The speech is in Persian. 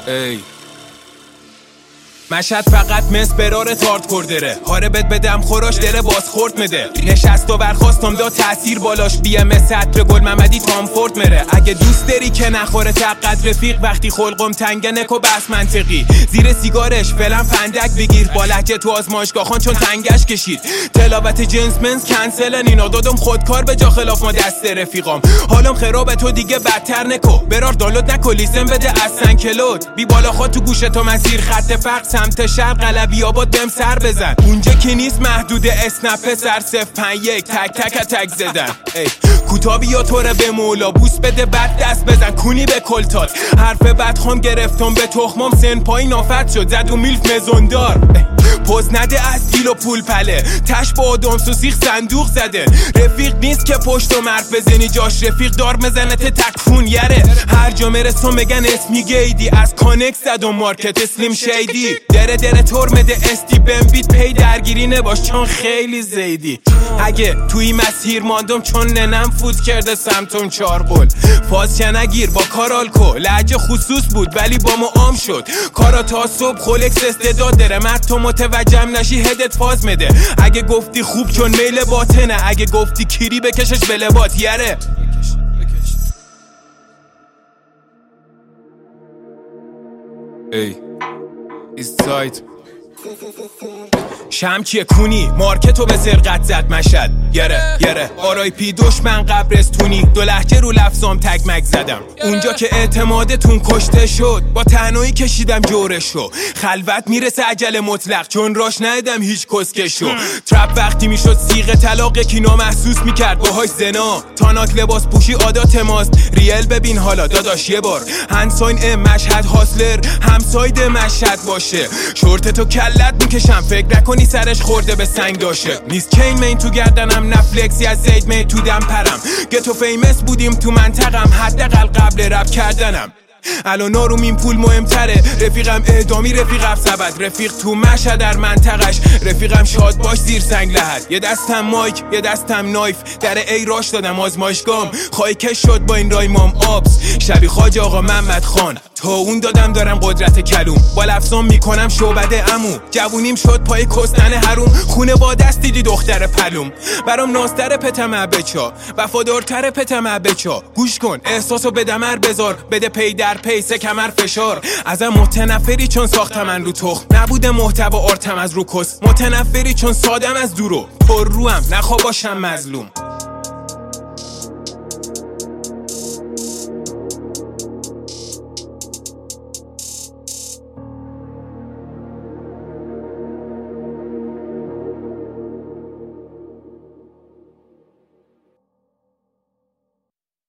ای مشهد فقط مثل برار تارت کردره هاره بد بدم خوراش دره باز خورد مده نشست و برخواستم دا تأثیر بالاش بیم سطر گل محمدی تامفورد مره اگه دوست داری که نخوره تقد رفیق وقتی خلقم تنگه نکو بس منطقی زیر سیگارش فعلا فندک بگیر با لحجه تو آزمایشگاه خان چون تنگش کشید تلاوت جنس منز کنسلن اینا دادم خودکار به جا خلاف ما دست رفیقام حالم خرابه تو دیگه بدتر نکو برار دانلود نکو لیسن بده اصلا کلود بی بالا خود تو گوشه تو مسیر خط فقط سمت شرق قلبی آباد بهم سر بزن اونجا که نیست محدود اسنپ سر 051 تک تک تک زدن کوتابی یا طوره به مولا بوس بده بعد دست بزن کونی به کلتات حرف بدخوام گرفتم به تخمام سن پایین آفت شد زد و میلف مزوندار پوز نده از دیل و پول پله تش با آدامس و سیخ صندوق زده رفیق نیست که پشت و مرف بزنی جاش رفیق دار مزنت تکفون یره هر جا مرسون بگن اسمی گیدی از کانکس زد و مارکت اسلیم شیدی دره ترمده استی بمبید پی درگیری نباش چون خیلی زیدی اگه توی مسیر ماندم چون ننم فوت کرده سمتون چارقل فاز نگیر با کارالکو لحجه خصوص بود ولی با ما عام شد کارا تا صبح خولکس استعداد داره مرد تو متوجه نشی هدت فاز مده اگه گفتی خوب چون میل باطنه اگه گفتی کیری بکشش به لبات یره ای ایست ساید شمچیه کونی مارکتو به سرقت زد مشهد یره آرای پی دشمن قبرستونی دو لحجه رو لفظام تگ مگ زدم اونجا که اعتمادتون کشته شد با تنهایی کشیدم جورشو خلوت میرسه عجل مطلق چون راش ندیدم هیچ کسکشو ترپ وقتی میشد سیغه طلاق کی نامحسوس میکرد باهاش زنا تانات لباس پوشی عادات ماست ریل ببین حالا داداش یه بار هنساین مشهد هاسلر همساید مشهد باشه شورتتو کلت میکشم فکر نکنی سرش خورده به سنگ داشه نیست چین مین تو گردنم نفلکسی از زید می تو دم پرم گتو فیمس بودیم تو منطقم حداقل قبل رپ کردنم الان آرومین پول مهمتره رفیقم اعدامی رفیقم سبد رفیق تو مشهد در منطقش رفیقم شاد باش زیر سنگ لحد یه دستم مایک یه دستم نایف در ای راش دادم آزمایشگام خواهی کش شد با این رایمام آبس شبی خاج آقا محمد خان تا اون دادم دارم قدرت کلوم با لفظام میکنم شعبده امو جوونیم شد پای کستن حروم خونه با دست دیدی دختر پلوم برام نازتر پتم بچا وفادارتر پتم بچا گوش کن احساسو به دمر بذار بده پی در پی سه کمر فشار ازم متنفری چون ساختم من رو تخم نبوده محتوا آرتم از رو کس متنفری چون سادم از دورو پر روم نخوا باشم مظلوم